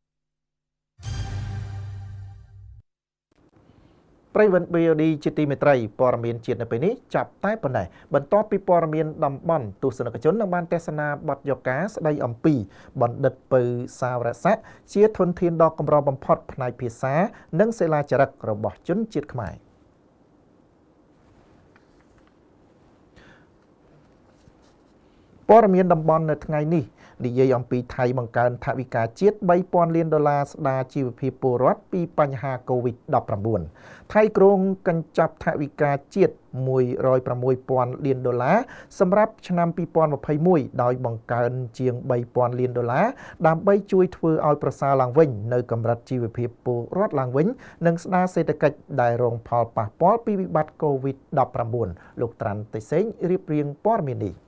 ប្រិយមិត្ត វី អូ ឌី ជាទីមេត្រីព័ត៌មានជាតិនៅពេលនេះចាប់តែប៉ុណ្ណេះបន្ទាប់ពីព័ត៌មានតំបន់ទស្សនិកជននឹងបានទស្សនាបទយកការស្ដីអំពីបណ្ឌិតពៅសាវរស័ក្តិជាធនធានដ៏កម្របំផុតផ្នែកភាសានិងសិលាចារឹករបស់ជនជាតិខ្មែរព័ត៌មានតំបន់នៅថ្ងៃនេះនិយាយអំពីថៃបង្កើនថវិកាជាតិបីពាន់លានដុល្លារស្ដារជីវភាពពលរដ្ឋពីបញ្ហា កូវីដ ដប់ប្រាំបួន ថៃគ្រោងកញ្ចប់ថវិកាជាតិមួយរយប្រាំមួយពាន់លានដុល្លារសម្រាប់ឆ្នាំពីរពាន់ยี่สิบเอ็ดដោយបង្កើនជាងបីពាន់លានដុល្លារដើម្បីជួយធ្វើឲ្យប្រសើរឡើងវិញនៅកម្រិតជីវភាពពលរដ្ឋឡើងវិញនិងស្ដារសេដ្ឋកិច្ចដែលរងផលប៉ះពាល់ពីវិបត្តិ កូវីដ ដប់ប្រាំបួន លោកត្រាន់តេសេងរៀបរៀងព័ត៌មាននេះ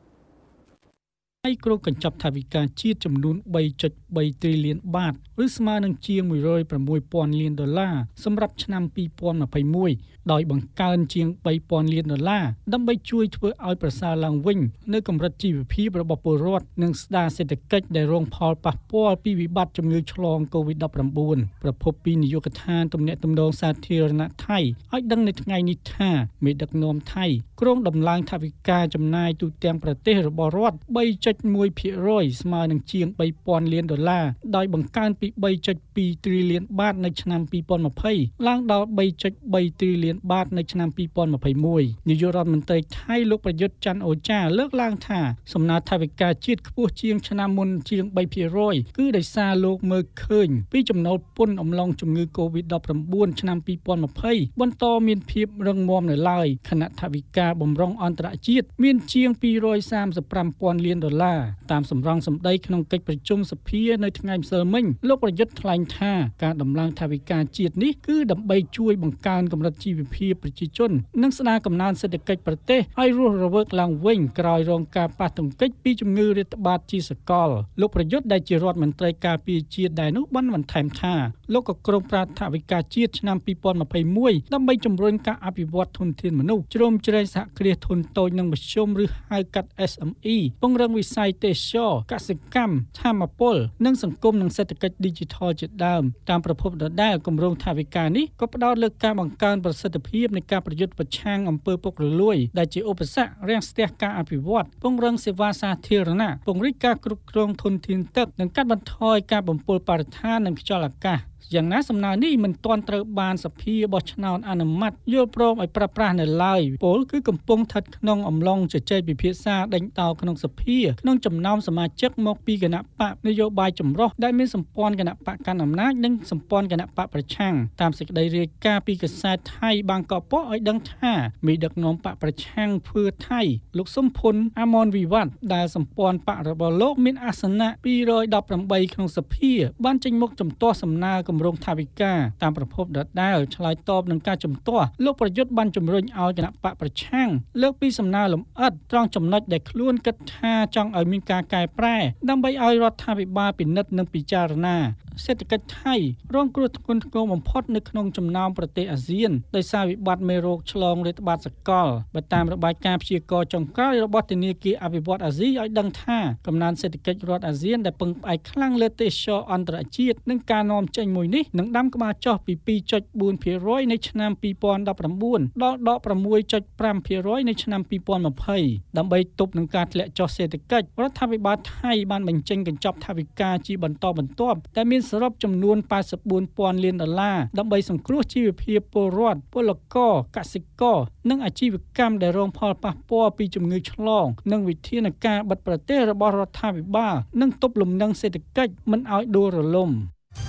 ហើយគ្រោងកញ្ចប់ថវិកាជាតិចំនួនបីจุดបីទ្រីលានបាតឬស្មើនឹងជាងមួយរយប្រាំមួយពាន់លានដុល្លារសម្រាប់ឆ្នាំពីរពាន់ยี่สิบเอ็ดដោយបង្កើនជាងបីពាន់លានដុល្លារដើម្បីជួយធ្វើឲ្យប្រសើរឡើងវិញនៅកម្រិតជីវភាពរបស់ពលរដ្ឋនិងស្ដារសេដ្ឋកិច្ចដែលរងផលប៉ះពាល់ពីវិបត្តិជំងឺឆ្លង កូវីដ ដប់ប្រាំបួន ប្រពន្ធពីនាយកដ្ឋានទំនាក់ទំនងសាធារណៈថៃឲ្យដឹងនៅថ្ងៃនេះថាមេដឹកនាំថៃគ្រោងដំឡើងថវិកាចំណាយទូទាំងប្រទេសរបស់រដ្ឋបីจุดមួយភាគរយ ស្មើនឹងជាងបីពាន់លានដុល្លារដោយបង្កើនពីបីจุดពីរទ្រីលានបាតនៅឆ្នាំពីរពាន់ยี่สิบឡើងដល់បីจุดបីទ្រីលានបាតនៅឆ្នាំពីរពាន់ยี่สิบเอ็ดនាយករដ្ឋមន្ត្រីថៃលោកប្រយុទ្ធច័ន្ទអូចាលើកឡើងថាសំណើថវិកាជាតិខ្ពស់ជាងឆ្នាំមុនជាងបីភាគរយ គឺដោយសារលោកមើលឃើញពីចំណូលពន្ធអំឡុងជំងឺ កូវីដ ដប់ប្រាំបួន ឆ្នាំពីរពាន់ยี่สิบបន្តមានភាពរឹងមាំនៅឡើយខណៈថវិកាបម្រុងអន្តរជាតិមានជាងពីររយសាមសិបប្រាំពាន់លានដុល្លារតាមសម្រងសម្ដីក្នុងកិច្ចប្រជុំសភានៅថ្ងៃម្សិលមិញលោកប្រយុទ្ធថ្លែងថាការដំឡើងថវិកាជាតិនេះគឺដើម្បីជួយបង្កើនកម្រិតជីវភាពប្រជាជននិងស្ដារកំណើនសេដ្ឋកិច្ចប្រទេសឲ្យរស់រវើកឡើងវិញក្រោយរងការប៉ះទង្គិចពីជំងឺរាតត្បាតជាសកលលោកប្រយុទ្ធដែលជារដ្ឋមន្ត្រីការពារជាតិដែរនោះបានបន្ថែមថាលោកក៏ក្រុងប្រាថវិកាជាតិឆ្នាំពីរពាន់ยี่สิบเอ็ดដើម្បីជំរុញការអភិវឌ្ឍធនធានមនុស្សជ្រោមជ្រែងសហគ្រាសធុនតូចនិងមធ្យមឬហៅកាត់ เอส เอ็ม อี ពង្រឹងវិស័យទេសចរណ៍កសិកម្មធម្មពលនិងសង្គមនិងសេដ្ឋកិច្ច Digital ជាដើមតាមប្រភពដដែលគម្រោងថវិកានេះក៏ផ្ដោតលើការបង្កើនប្រសិទ្ធភាពនៃការប្រយុទ្ធប្រឆាំងអំពើពុករលួយដែលជាឧបសគ្គរាំងស្ទះការអភិវឌ្ឍពង្រឹងសេវាសាធារណៈពង្រីកការគ្រប់គ្រងធនធានទឹកនិងកាត់បន្ថយការបំពុលបរិស្ថាននិងខ្យល់អាកាសយ៉ាងណាសំណើនេះមិនទាន់ត្រូវបានសភាបោះឆ្នោតអនុម័តយល់ព្រមឲ្យប្រើប្រាស់នៅឡើយពលគឺកំពុងស្ថិតក្នុងអំឡុងជជែកពិភាក្សាដេញដោលក្នុងសភាក្នុងចំណោមសមាជិកមកពីគណៈបកនយោបាយចម្រុះដែលមានសម្ព័ន្ធគណៈបកកាន់អំណាចនិងសម្ព័ន្ធគណៈបកប្រឆាំងតាមសេចក្តីរាយការណ៍ពីកាសែតថៃបាងកកប៉ុស្តិ៍ឲ្យដឹងថាមេដឹកនាំបកប្រឆាំងភឿថៃលោកសុំភុនអាមនវិវត្តដែលសម្ព័ន្ធបករបស់លោកមានអាសនៈពីររយដប់ប្រាំបីក្នុងសភាបានចេញមុខជំទាស់សំណើគម្រោងថវិកាតាមប្រភពដដែលឆ្លើយតបនឹងការជំទាស់លោកប្រយុទ្ធបានជំរុញឲ្យគណៈបកប្រឆាំងលើកពីសំណើលម្អិតត្រង់ចំណុចដែលខ្លួនគិតថាចង់ឲ្យមានការកែប្រែដើម្បីឲ្យរដ្ឋាភិបាលពិនិត្យនិងពិចារណាសេដ្ឋកិច្ចថៃរងគ្រោះធ្ងន់ធ្ងរបំផុតនៅក្នុងចំណោមប្រទេសអាស៊ានដោយសារវិបត្តិមេរោគឆ្លងរាតត្បាតសកលបើតាមរបាយការណ៍ព្យាករណ៍ចុងក្រោយរបស់ធនាគារអភិវឌ្ឍន៍អាស៊ីឲ្យដឹងថាកំណើនសេដ្ឋកិច្ចរដ្ឋអាស៊ានដែលពឹងផ្អែកខ្លាំងលើទេសចរណ៍អន្តរជាតិនិងការនាំចេញមួយនេះនឹងដាំក្បាលចុះពី ពីរចុចបួនភាគរយ នៃឆ្នាំពីរពាន់ដប់ប្រាំបួនដល់ដក ប្រាំមួយចុចប្រាំភាគរយ នៃឆ្នាំពីរពាន់ម្ភៃដើម្បីទប់នឹងការធ្លាក់ចុះសេដ្ឋកិច្ចរដ្ឋាភិបាលថៃបានបញ្ចេញកញ្ចប់ថវិកាជាបន្តបន្ទាប់តែមានសរុបចំនួនប៉ែតសិបបួនពាន់លានដុល្លារដើម្បីសង្គ្រោះជីវភាពពលរដ្ឋពលករកសិករនិងអាជីវកម្មដែលរងផលប៉ះពាល់ពីជំងឺឆ្លងនិងវិធានការបិទប្រទេសរបស់រដ្ឋាភិបាលនិងទប់លំនឹងសេដ្ឋកិច្ចមិនឲ្យដួលរលំ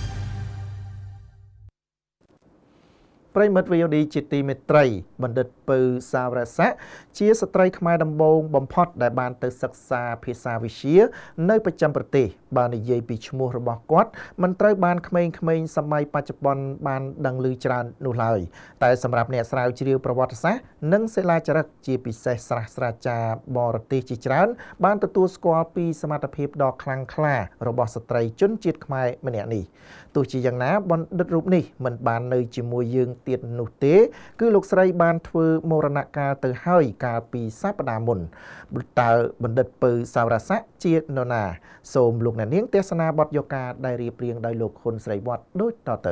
ប្រិមិត្ត វី អូ ឌី ជាទីមេត្រីបណ្ឌិតពៅសាវរស័ក្តិជាស្ត្រីខ្មែរដំបូងបំផុតដែលបានទៅសិក្សាភាសាវិទ្យានៅប្រចាំប្រទេសបាននិយាយពីឈ្មោះរបស់គាត់មិនត្រូវបានក្មេងៗសម័យបច្ចុប្បន្នបានដឹងឮច្រើននោះឡើយតែសម្រាប់អ្នកស្រាវជ្រាវប្រវត្តិសាស្ត្រនិងសិលាចារឹកជាពិសេសសាស្ត្រាចារ្យបរទេសជាច្រើនបានទទួលស្គាល់ពីសមត្ថភាពដ៏ខ្លាំងក្លារបស់ស្ត្រីជនជាតិខ្មែរម្នាក់នេះទោះជាយ៉ាងណាបណ្ឌិតរូបនេះមិនបាននៅជាមួយយើងទៀតនោះទេគឺលោកស្រីបានធ្វើមរណកាលទៅហើយកាលពីសប្តាហ៍មុនតើបណ្ឌិតពៅសាវរស័ក្តិជានរណាសូមលោកអ្នកនាងទស្សនាបទយកការដែលរៀបរៀងដោយលោកហ៊ុនស្រីវត្តដូចតទៅ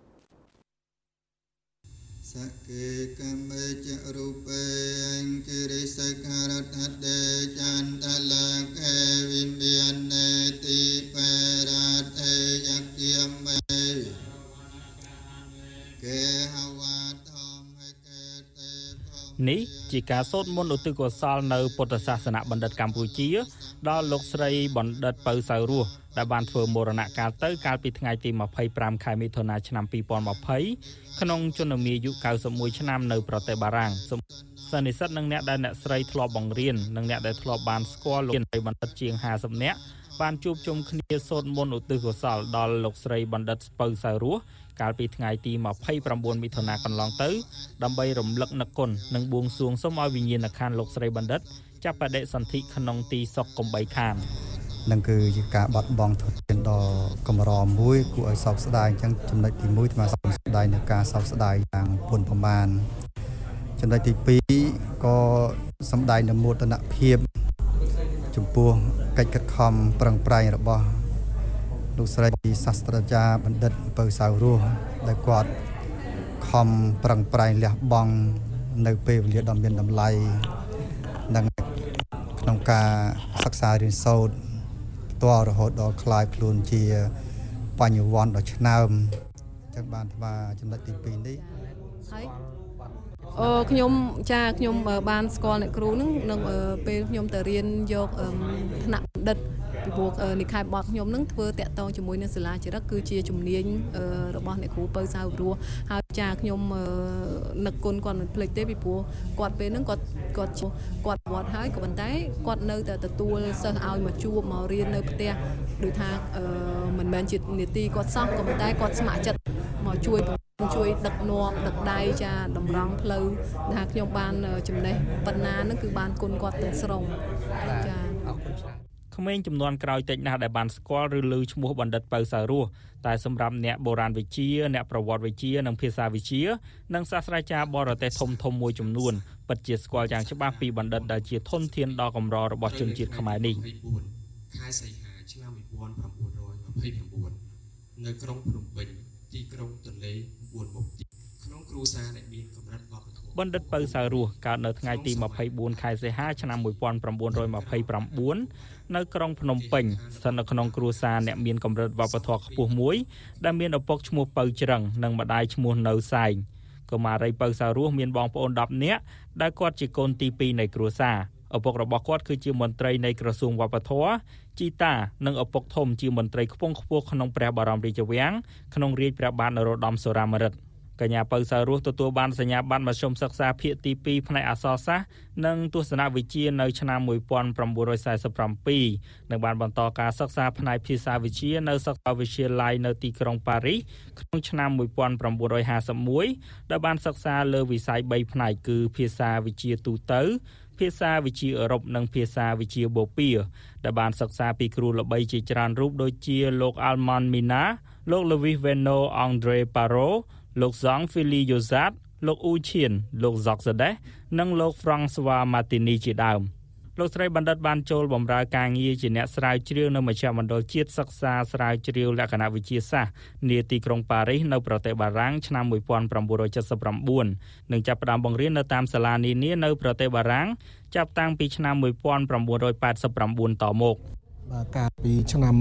សកេកម្មចរូបេអង្គិរិសការតតេចន្តលកេវិមាននេតិបរតេយគិយមេកេហវតមកេតេនេះជាការសូត្រមន្តឧទ្ទិសកុសលនៅពុទ្ធសាសនបណ្ឌិតកម្ពុជាដល់លោកស្រីបណ្ឌិតពៅសៅរស់ដែលបានធ្វើមរណកាលទៅកាលពីថ្ងៃទីម្ភៃប្រាំខែមិថុនាឆ្នាំពីរពាន់ម្ភៃក្នុងជំនុំអាយុកៅសិបមួយឆ្នាំនៅប្រទេសបារាំងសន្និសិទនិងអ្នកដែលអ្នកស្រីធ្លាប់បង្រៀននិងអ្នកដែលធ្លាប់បានស្គាល់លោកស្រីបណ្ឌិតជាងហាសិបនាក់បានជួបជុំគ្នាសូត្រមន្តឧទ្ទិសកុសលដល់លោកស្រីបណ្ឌិតពៅសៅរស់កាលពីថ្ងៃទីម្ភៃប្រាំបួនមិថុនាកន្លងទៅដើម្បីរំលឹកនឹកគុណនិងបួងសួងសូមឲ្យវិញ្ញាណក្ខន្ធលោកស្រីបណ្ឌិតចាប់បដិសន្ធិក្នុងទីសុខកំបីខាននឹងគឺជាការបាត់បង់ធនធានដ៏កម្រមួយគួរឲ្យសោកស្ដាយអញ្ចឹងចំណុចទីមួយថ្មសោកស្ដាយនៅការសោកស្ដាយយ៉ាងពុនប្រមាណចំណុចទីពីរក៏សម្ដែងនូវមោទនភាពចំពោះកិច្ចខិតខំប្រឹងប្រែងរបស់លោកស្រីសាស្ត្រាចារ្យបណ្ឌិតពៅសៅរស់ដែលគាត់ខំប្រឹងប្រែងលះបង់នៅពេលវេលាដ៏មានតម្លៃនិងក្នុងការសិក្សារៀនសូត្រផ្ទាល់រហូតដល់ក្លាយខ្លួនជាបញ្ញវន្តដ៏ឆ្នើមចឹងបានថាចំណុចទីពីរនេះហើយអឺខ្ញុំចាខ្ញុំបានស្គាល់អ្នកគ្រូនឹងនឹងពេលខ្ញុំទៅរៀនយកថ្នាក់បណ្ឌិតពីព្រោះនិកាយបត់ខ្ញុំនឹងធ្វើតាក់ទងជាមួយនឹងសាលាចារឹកគឺជាជំនាញរបស់អ្នកគ្រូពៅសៅរស់ហើយចាខ្ញុំនឹកគុណគាត់មិនភ្លេចទេពីព្រោះគាត់ពេលហ្នឹងគាត់គាត់គាត់វត្តហើយក៏ប៉ុន្តែគាត់នៅតែទទួលសិស្សឲ្យមកជួបមករៀននៅផ្ទះដូចថាមិនមែនជានីតិគាត់សោះក៏ប៉ុន្តែគាត់ស្ម័គ្រចិត្តមកជួយជួយដឹកនាំដឹកដៃចាតម្រង់ផ្លូវថាខ្ញុំបានចំណេះបណ្ណាហ្នឹងគឺបានគុណគាត់ទាំងស្រុងចាអរគុណច្រើនក្មេងចំនួនក្រោយតិចណាស់ដែលបានស្គាល់ឬឮឈ្មោះបណ្ឌិតពៅសៅរស់តែសម្រាប់អ្នកបុរាណវិទ្យាអ្នកប្រវត្តិវិទ្យានិងភាសាវិទ្យានិងសាស្ត្រាចារ្យបរទេសធំធំមួយចំនួនពិតជាស្គាល់យ៉ាងច្បាស់ពីបណ្ឌិតដែលជាធនធានដ៏កម្ររបស់ជនជាតិខ្មែរនេះខែសីហាឆ្នាំmột nghìn chín trăm hai mươi chínនៅក្រុងភ្នំពេញទីក្រុងទន្លេបួនមុខក្នុងគ្រួសារដែលមានកម្រិតវប្បធម៌បណ្ឌិតពៅសៅរស់កើតនៅថ្ងៃទីម្ភៃបួនខែសីហាឆ្នាំmột nghìn chín trăm hai mươi chínនៅក្រុងភ្នំពេញស្ថិតនៅក្នុងគ្រួសារអ្នកមានកម្រិតវប្បធម៌ខ្ពស់មួយដែលមានឪពុកឈ្មោះពៅច្រឹងនិងម្ដាយឈ្មោះនៅសែងកុមារីពៅសៅរស់មានបងប្អូនដប់នាក់ដែលគាត់ជាកូនទីពីរនៃគ្រួសារឪពុករបស់គាត់គឺជាមន្ត្រីនៃក្រសួងវប្បធម៌ជីតានិងឪពុកធំជាមន្ត្រីខ្ពង់ខ្ពស់ក្នុងព្រះបរមរាជវាំងក្នុងរាជព្រះបាទនរោត្តមសុរាម្រិតកញ្ញាពៅសៅរស់ទទួលបានសញ្ញាបត្រមធ្យមសិក្សាភាគទីពីរផ្នែកអក្សរសាស្ត្រនិងទស្សនវិជ្ជានៅឆ្នាំmột nghìn chín trăm bốn mươi bảyនិងបានបន្តការសិក្សាផ្នែកភាសាវិទ្យានៅសាកលវិទ្យាល័យនៅទីក្រុងប៉ារីសក្នុងឆ្នាំmột nghìn chín trăm năm mươi mốtដែលបានសិក្សាលើវិស័យបីផ្នែកគឺភាសាវិទ្យាទូទៅភាសាវិទ្យាអឺរ៉ុបនិងភាសាវិទ្យាបូព៌ាដែលបានសិក្សាពីគ្រូល្បីជាច្រើនរូបដូចជាលោក Almond Mina លោក Louis Veno Andre Paroលោក Zong Philly Yozat លោក U Chien លោក Zok Zade និងលោក François Martini ជាដើមលោកស្រីបណ្ឌិតបានចូលបម្រើការងារជាអ្នកស្រាវជ្រាវនៅមជ្ឈមណ្ឌលជាតិសិក្សាស្រាវជ្រាវលក្ខណៈវិទ្យាសាស្ត្រនាទីក្រុងប៉ារីសនៅប្រទេសបារាំងឆ្នាំmột nghìn chín trăm bảy mươi chínនិងចាប់ផ្ដើមបង្រៀននៅតាមសាលានានានៅប្រទេសបារាំងចាប់តាំងពីឆ្នាំmột nghìn chín trăm tám mươi chínតមកបាទកាលពីឆ្នាំ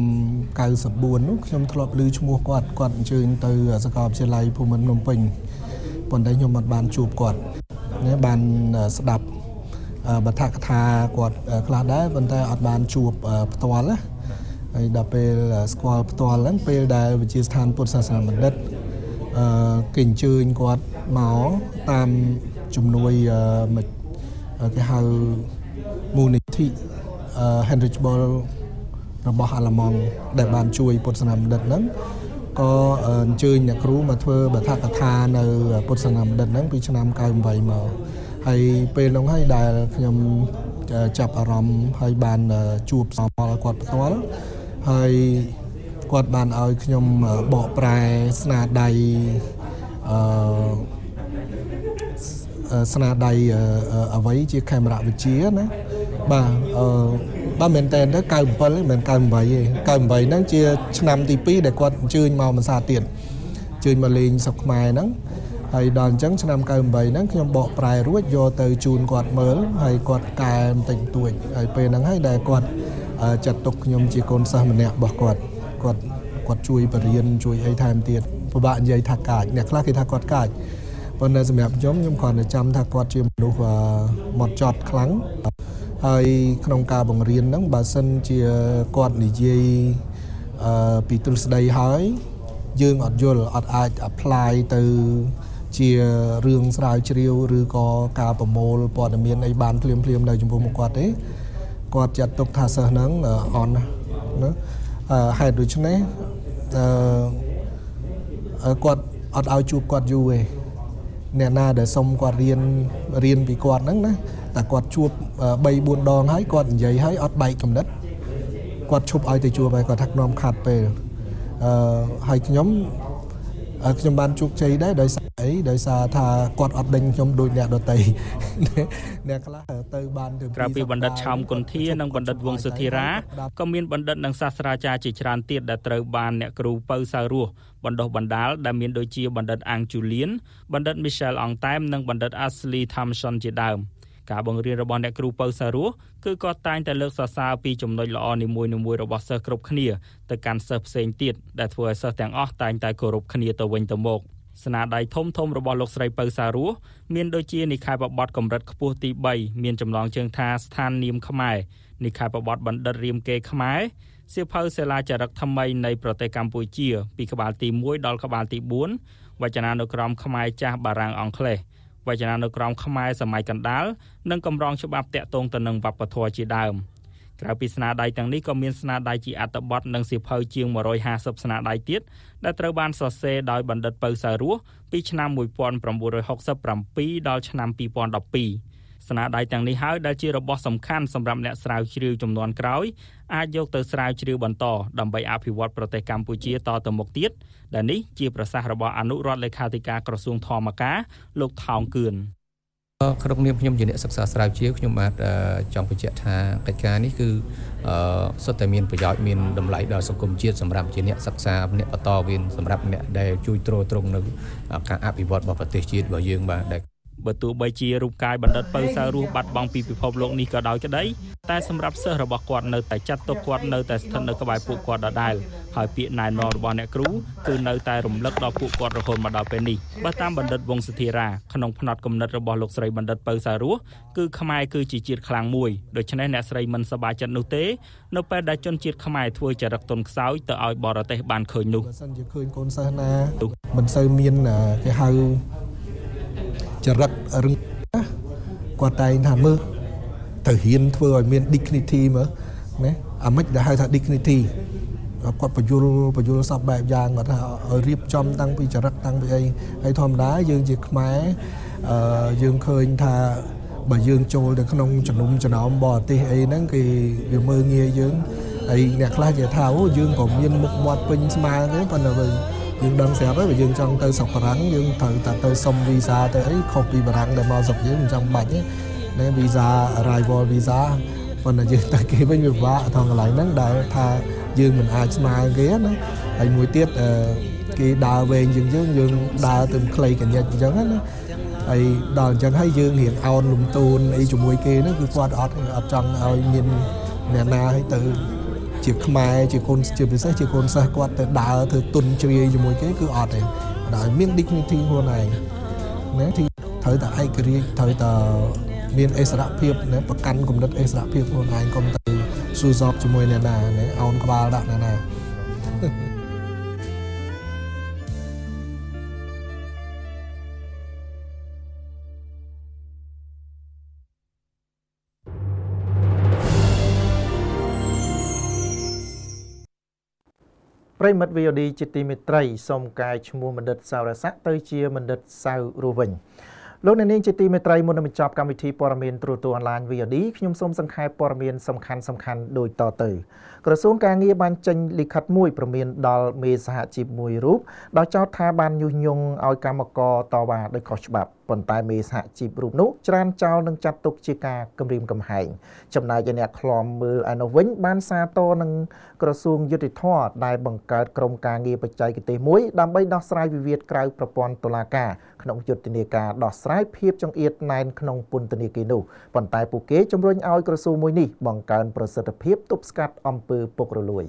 chín mươiនោះខ្ញុំធ្លាប់ឮឈ្មោះគាត់គាត់អញ្ជើញទៅសាកលវិទ្យាល័យភូមិន្ទភ្នំពេញប៉ុន្តែខ្ញុំអត់បានជួបគាត់ណាបានស្ដាប់បទកថាគាត់ខ្លះដែរប៉ុន្តែអត់បានជួបផ្ទាល់ណាហើយដល់ពេលស្គាល់ផ្ទាល់ហ្នឹងពេលដែលវិទ្យាស្ថានពុទ្ធសាសនាបណ្ឌិតអឺគេអញ្ជើញគាត់មកតាមជំនួយគេហៅមូលនិធិ Heinrich Böll របស់អាល្លឺម៉ង់ដែលបានជួយពុទ្ធសាសនាបណ្ឌិតហ្នឹងក៏អញ្ជើញអ្នកគ្រូមកធ្វើបទកថានៅពុទ្ធសាសនាបណ្ឌិតហ្នឹងពីឆ្នាំ九eightមកហើយពេលនោះហើយដែលខ្ញុំចាប់អារម្មណ៍ហើយបានជួបសមល់គាត់ផ្ទាល់ហើយគាត់បានឲ្យខ្ញុំបកប្រែស្នាដៃអឺស្នាដៃអ្វីជាខេមរៈវិទ្យាណាបាទអឺបាទមែនតើទៅ九sevenមិនមែន九eightទេ九eightហ្នឹងជាឆ្នាំទីtwoដែលគាត់អញ្ជើញមកមិនសាទៀតអញ្ជើញមកលេងស្រុកខ្មែរហ្នឹងហើយដល់អញ្ចឹងឆ្នាំ九eightហ្នឹងខ្ញុំបកប្រែរួចយកទៅជូនគាត់មើលហើយគាត់កែបន្តិចបន្តួចហើយពេលហ្នឹងហើយដែលគាត់ចាត់ទុកខ្ញុំជាកូនសិស្សម្នាក់របស់គាត់គាត់គាត់ជួយបរៀនជួយអីថែមទៀតពិបាកនិយាយថាកាចអ្នកខ្លះគេថាគាត់កាចប៉ុន្តែសម្រាប់ខ្ញុំខ្ញុំគ្រាន់តែចាំថាគាត់ជាមនុស្សម៉ត់ចត់ខ្លាំងហើយក្នុងការបង្រៀនហ្នឹងបើសិនជាគាត់និយាយអឺពីទ្រឹស្ដីហើយយើងអត់យល់អត់អាច apply ទៅជារឿងស្រាវជ្រាវឬក៏ការប្រមូលព័ត៌មានអីបានភ្លាមភ្លាមនៅចំពោះមុខគាត់ទេគាត់ចាត់ទុកថាសិស្សហ្នឹងអន់ណាហេតុដូច្នេះអឺគាត់អត់ឲ្យជួបគាត់យូរទេអ្នកណាដែលសុំគាត់រៀនរៀនពីគាត់ហ្នឹងណាតែគាត់ជួបthree fourដងហើយគាត់និយាយហើយអត់បែកគំនិតគាត់ឈប់ឲ្យទៅជួបហើយគាត់ថាខ្ញុំខាត់ពេលអឺហើយខ្ញុំខ្ញុំបានជោគជ័យដែរដោយសារអីដោយសារថាគាត់អត់ដេញខ្ញុំដូចអ្នកដទៃអ្នកខ្លះទៅបានទៅក្រៅពីបណ្ឌិតឆោមគុន្ធានិងបណ្ឌិតវង្សសុធិរាក៏មានបណ្ឌិតនិងសាស្ត្រាចារ្យជាច្រើនទៀតដែលត្រូវបានអ្នកគ្រូពៅសៅរស់បណ្ដុះបណ្ដាលដែលមានដូចជាបណ្ឌិតអាំងជូលៀនបណ្ឌិត Michelle អង់តែមនិងបណ្ឌិត Ashley Thompson ជាដើមការបង្រៀនរបស់អ្នកគ្រូពៅសៅរស់គឺគាត់តែងតែលើកសរសើរពីចំណុចល្អនីមួយៗរបស់សិស្សគ្រប់គ្នាទៅកាន់សិស្សផ្សេងទៀតដែលធ្វើឲ្យសិស្សទាំងអស់តែងតែគោរពគ្នាទៅវិញទៅមកស្នាដៃធំធំរបស់លោកស្រីពៅសៅរស់មានដូចជានិក្ខេបបទកម្រិតខ្ពស់ទីthreeមានចំណងជើងថាស្ថាននាមខ្មែរនិក្ខេបបទបណ្ឌិតរាមកេរ្តិ៍ខ្មែរសៀវភៅសិលាចារឹកថ្មីនៃប្រទេសកម្ពុជាពីក្បាលទីoneដល់ក្បាលទីfourវចនានុក្រមខ្មែរចាស់បារាំងអង់គ្លេសវចនានុក្រមខ្មែរសម័យកណ្ដាលនិងកម្រងច្បាប់តាក់ទងទៅនឹងវប្បធម៌ជាដើមក្រៅពីស្នាដៃទាំងនេះក៏មានស្នាដៃជាអត្ថបទនិងសៀវភៅជាងone hundred fiftyស្នាដៃទៀតដែលត្រូវបានសរសេរដោយបណ្ឌិតពៅសៅរស់ពីឆ្នាំnineteen sixty-sevenដល់ឆ្នាំtwenty twelveស្នាដៃទាំងនេះហើយដែលជារបស់សំខាន់សម្រាប់អ្នកស្រាវជ្រាវចំនួនក្រោយអាចយកទៅស្រាវជ្រាវបន្តដើម្បីអភិវឌ្ឍប្រទេសកម្ពុជាតទៅមុខទៀតដែលនេះជាប្រសាសន៍របស់អនុរដ្ឋលេខាធិការក្រសួងធម្មការលោកថោងគឿនក្នុងនាមខ្ញុំជាអ្នកសិក្សាស្រាវជ្រាវខ្ញុំបាទចង់បញ្ជាក់ថាកិច្ចការនេះគឺសុទ្ធតែមានប្រយោជន៍មានតម្លៃដល់សង្គមជាតិសម្រាប់ជាអ្នកសិក្សាអ្នកបន្តវេនសម្រាប់អ្នកដែលជួយទ្រទ្រង់នៅការអភិវឌ្ឍរបស់ប្រទេសជាតិរបស់យើងបាទដែលបើទោះបីជារូបកាយបណ្ឌិតពៅសៅរស់បាត់បង់ពីពិភពលោកនេះក៏ដោយក្តីតែសម្រាប់សិស្សរបស់គាត់នៅតែចាត់ទុកគាត់នៅតែស្ថិតនៅក្បែរពួកគាត់ដដែលហើយពាក្យណែនាំរបស់អ្នកគ្រូគឺនៅតែរំលឹកដល់ពួកគាត់រហូតមកដល់ពេលនេះបើតាមបណ្ឌិតវង្សធិរាក្នុងផ្នត់គំនិតរបស់លោកស្រីបណ្ឌិតពៅសៅរស់គឺខ្មែរគឺជាជាតិខ្លាំងមួយដូច្នេះអ្នកស្រីមិនសប្បាយចិត្តនោះទេនៅពេលដែលជនជាតិខ្មែរធ្វើចរិតទន់ខ្សោយទៅឲ្យបរទេសបានឃើញនោះបើសិនជាឃើញកូនសិស្សណាមិនសូវមានគេហៅចរិតរឹងគាត់តែងថាមើលទៅហ៊ានធ្វើឲ្យមាន dignity មើលណាអាមិនដែលហៅថា dignity គាត់បញ្យលបញ្យលសពបែបយ៉ាងគាត់ថាឲ្យរៀបចំតាំងពីចរិតតាំងពីអីហើយធម្មតាយើងជាខ្មែរអឺយើងឃើញថាបើយើងចូលទៅក្នុងជំនុំចំណោមបរទេសអីហ្នឹងគេវាមើលងាយយើងហើយអ្នកខ្លះគេថាអូយើងក៏មានមុខមាត់ពេញស្មើទេប៉ុន្តែយើងដឹងស្រាប់ហើយបើយើងចង់ទៅស្រុកបារាំងយើងត្រូវតែទៅសុំវីសាទៅអីខុសពីបារាំងដែលមកស្រុកយើងមិនចាំបាច់ទេណាវីសា arrival visa ប៉ុន្តែយើងទៅគេវិញវាពិបាកថងកន្លែងហ្នឹងដែលថាយើងមិនអាចស្មើគេណាហើយមួយទៀតគេដើរវែងជាងយើងយើងដើរទៅខ្លីកញ្ញាអញ្ចឹងណាហើយដល់អញ្ចឹងហើយយើងរៀងអោនលំទូនអីជាមួយគេហ្នឹងគឺគាត់អត់អត់ចង់ឲ្យមានអ្នកណាឲ្យទៅជាខ្មែរជាកូនជាពិសេសជាកូនសិស្សគាត់ទៅដើរធ្វើទុនជ្រាយជាមួយគេគឺអត់ទេដល់មាន dignity ខ្លួនឯងណាទីត្រូវតែឯករាជ្យត្រូវតែមានអិសរភាពណាប្រកាន់គំនិតអិសរភាពខ្លួនឯងកុំទៅសួរសពជាមួយអ្នកណាណាអោនក្បាលដាក់អ្នកណាប្រិមិត្ត វី អូ ឌី ជាទីមេត្រីសូមកែឈ្មោះបណ្ឌិតសៅរស័ក្តិទៅជាបណ្ឌិតសៅរស់វិញលោកអ្នកនាងជាទីមេត្រីមុននឹងបញ្ចប់កម្មវិធីព័ត៌មានទូរទស្សន៍អនឡាញ វី អូ ឌី ខ្ញុំសូមសង្ខេបព័ត៌មានសំខាន់សំខាន់ដូចតទៅក្រសួងការងារបានចេញលិខិតមួយព្រមានដល់មេសហជីពមួយរូបដោយចោទថាបានញុះញង់ឲ្យកម្មករតវ៉ាដោយខុសច្បាប់ប៉ុន្តែមេសហជីពរូបនោះច្រានចោលនិងចាត់ទុកជាការគំរាមកំហែងចំណែកឯអ្នកខ្លំមើលឯនោះវិញបានសាទរនឹងក្រសួងយុតិធម៌ដែលបង្កើតក្រុមការងារបច្ចេកទេសមួយដើម្បីដោះស្រាយវិវាទក្រៅប្រព័ន្ធតុលាការក្នុងយុទ្ធនាការដោះស្រាយភាពចង្អៀតណែនក្នុងពន្ធនាគារនោះប៉ុន្តែពួកគេជំរុញឲ្យក្រសួងមួយនេះបង្កើនប្រសិទ្ធភាពទប់ស្កាត់អំពើពុករលួយ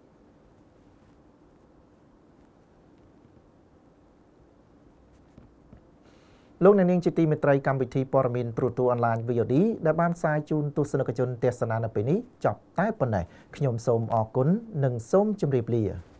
លោកអ្នកនាងជាទីមេត្រីកម្មវិធីព័ត៌មានទូរទស្សន៍អនឡាញ វី អូ ឌី ដែលបានផ្សាយជូនទស្សនិកជនទស្សនានៅពេលនេះចប់តែប៉ុណ្ណេះខ្ញុំសូមអរគុណនិងសូមជម្រាបលា